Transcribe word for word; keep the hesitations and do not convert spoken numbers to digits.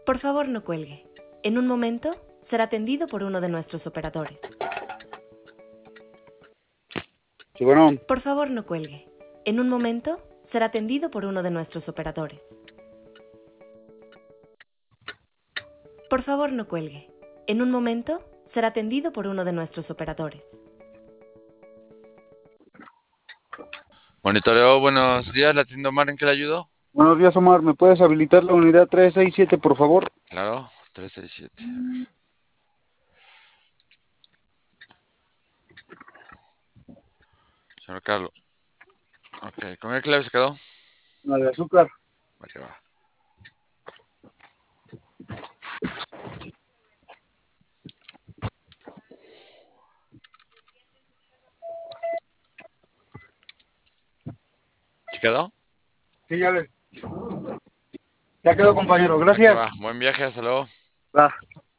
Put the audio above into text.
Por favor, no cuelgue. En un momento, será atendido por uno de nuestros operadores. Sí, bueno. Por favor, no cuelgue. En un momento, será atendido por uno de nuestros operadores. Por favor, no cuelgue. En un momento, será atendido por uno de nuestros operadores. Monitoreo, buenos días, la tienda Omar, ¿en qué le ayudo? Buenos días, Omar. ¿Me puedes habilitar la unidad tres seis siete, por favor? Claro, tres seis siete. Señor Carlos. Ok, ¿con qué clave se quedó? La de azúcar. Va que va. ¿Se quedó? Sí, ya le... Ya quedó, compañero. Va que Gracias. va. Buen viaje, hasta luego. Va.